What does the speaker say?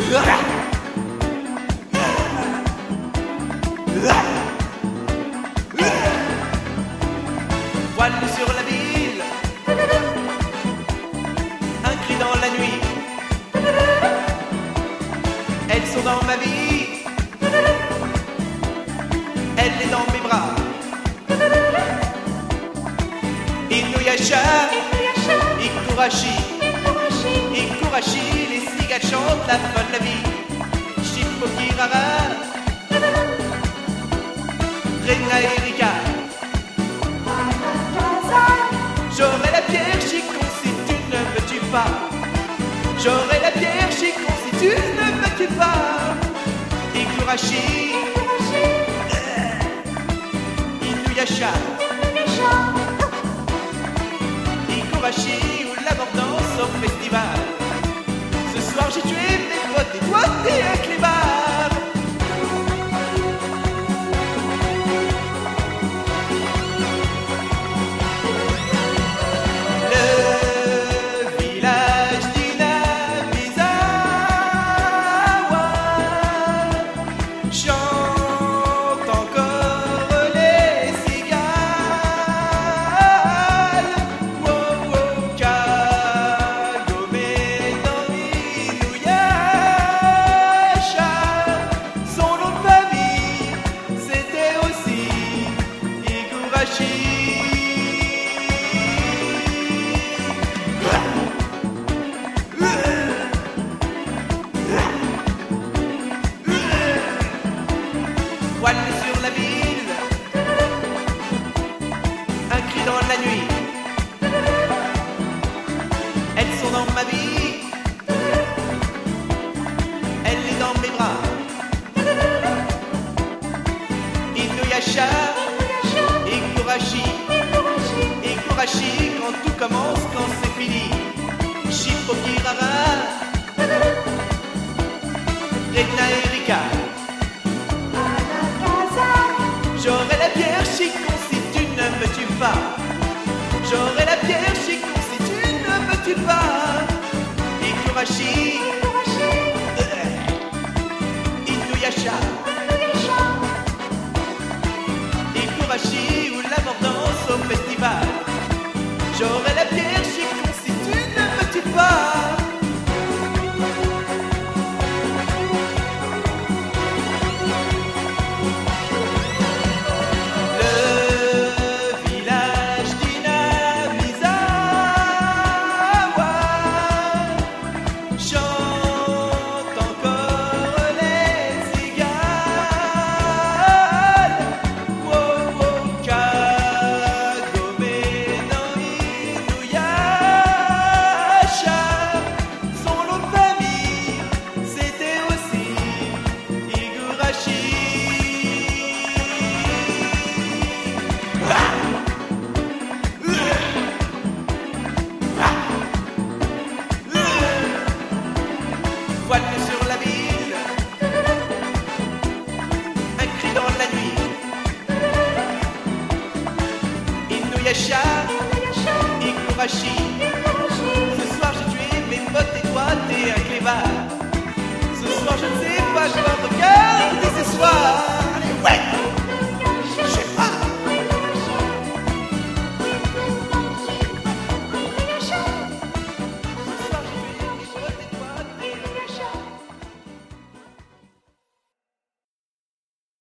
Voile sur la ville, un cri dans la nuit. Elles sont dans ma vie, elle est dans mes bras. Inuyasha, Ikurashi, Ikurashi, les cigales chantent la folle la vie. Shippokirara, Rena Erika. J'aurai la pierre Chicon si tu ne me tues pas. J'aurai la pierre Chicon si tu ne me tues pas. Ikurashi, Inuyasha, Ikurashi ou la mort danse au festival. Ce soir j'ai tué mes potes et toi t'es un clébard. Voile sur la ville, un cri dans la nuit. Elles sont dans ma vie, elle est dans mes bras. Inuyasha, Ikurashi, Ikurashi, quand tout commence, quand c'est fini. Shippokirara, Rena Erika. J'aurai la pierre Chicon si tu ne me tues pas. J'aurai la pierre Chicon si tu ne me tues pas. Ikurashi, Inuyasha, Ikurashi ou la mort danse au festival. J'aurai la pierre Chicon si tu ne me tues pas. Voile sur la ville, un cri dans la nuit. Inuyasha, Ikurashi. Ce soir j'ai tué mes potes et toi t'es un clébard. Ce soir je ne sais pas, je me regarde ce soir.